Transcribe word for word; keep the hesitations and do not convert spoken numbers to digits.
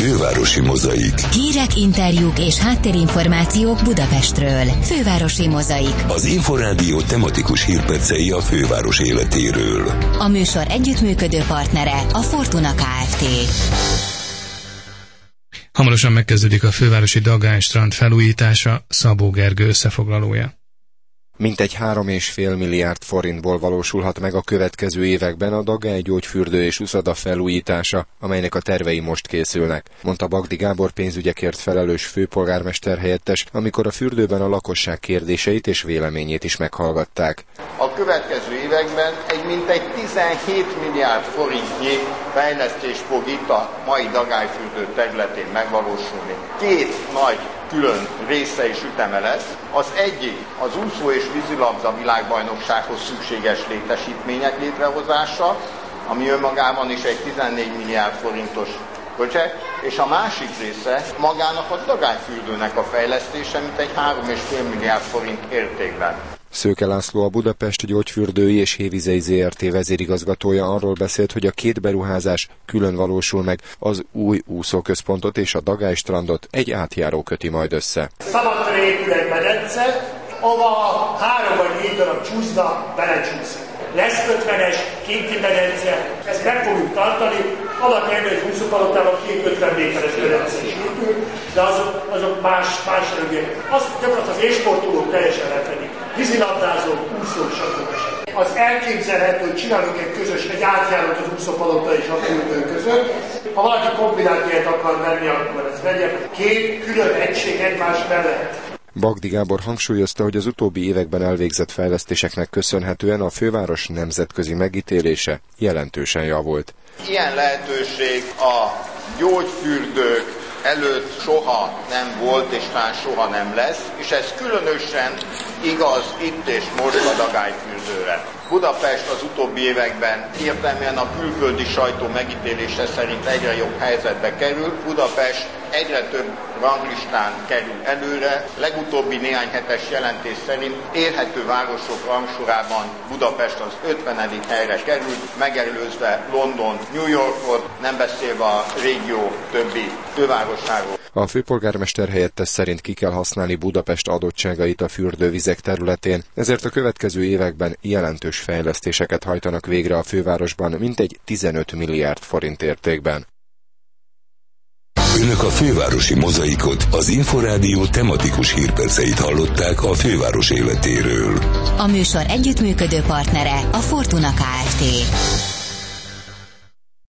Fővárosi Mozaik. Hírek, interjúk és háttérinformációk Budapestről. Fővárosi Mozaik. Az Inforádió tematikus hírpercei a főváros életéről. A műsor együttműködő partnere a Fortuna Kft. Hamarosan megkezdődik a fővárosi Dagály strand felújítása, Szabó Gergő összefoglalója. Mintegy három és fél milliárd forintból valósulhat meg a következő években a Dagály gyógyfürdő és uszoda felújítása, amelynek a tervei most készülnek, mondta Bagdi Gábor pénzügyekért felelős főpolgármester helyettes, amikor a fürdőben a lakosság kérdéseit és véleményét is meghallgatták. A következő években egy mintegy tizenhét milliárd forintnyi fejlesztés fog itt a mai Dagály fürdő területén megvalósulni. Két nagy külön része és üteme lesz. Az egyik az úszó és vízilabda világbajnoksághoz szükséges létesítmények létrehozása, ami önmagában is egy tizennégy milliárd forintos projekt, és a másik része magának a Dagály fürdőnek a fejlesztése, mint egy három és fél milliárd forint értékben. Szőke László, a Budapest Gyógyfürdői és Hévizei zé er té vezérigazgatója arról beszélt, hogy a két beruházás külön valósul meg, az új úszóközpontot és a Dagály strandot egy átjáró köti majd össze. Szabadra épül egy medence, ahol három vagy négy darab csúszda belecsúszik. Lesz ötvenes, kinti medence, ezt meg fogjuk tartani, annak ellenére, hogy úszópalotában két ötven méteres medence is épül, de azok, azok más, más rögék. Azt gyakorlatilag az élsportolók teljesen lefedik. Vízilabdázók, úszók, stb. Az elképzelhető, hogy csinálunk egy közös, egy átjárót az úszópalota és a fürdő között. Ha valaki kombinált ilyet akar venni, akkor ez vegye. Két külön egység egymás mellett. Bagdi Gábor hangsúlyozta, hogy az utóbbi években elvégzett fejlesztéseknek köszönhetően a főváros nemzetközi megítélése jelentősen javult. Ilyen lehetőség a gyógyfürdők előtt soha nem volt, és talán soha nem lesz, és ez különösen igaz itt és most a Dagály fürdőre. Budapest az utóbbi években értelműen a külföldi sajtó megítélése szerint egyre jobb helyzetbe kerül. Budapest egyre több ranglistán kerül előre. Legutóbbi néhány hetes jelentés szerint élhető városok rangsorában Budapest az ötvenedik helyre került, megelőzve London, New Yorkot, nem beszélve a régió többi fővárosáról. A főpolgármester helyettes szerint ki kell használni Budapest adottságait a fürdővizek területén, ezért a következő években jelentős fejlesztéseket hajtanak végre a fővárosban, mintegy tizenöt milliárd forint értékben. Önök a Fővárosi Mozaikot, az Inforádió tematikus hírperceit hallották a főváros életéről. A műsor együttműködő partnere a Fortuna Kft.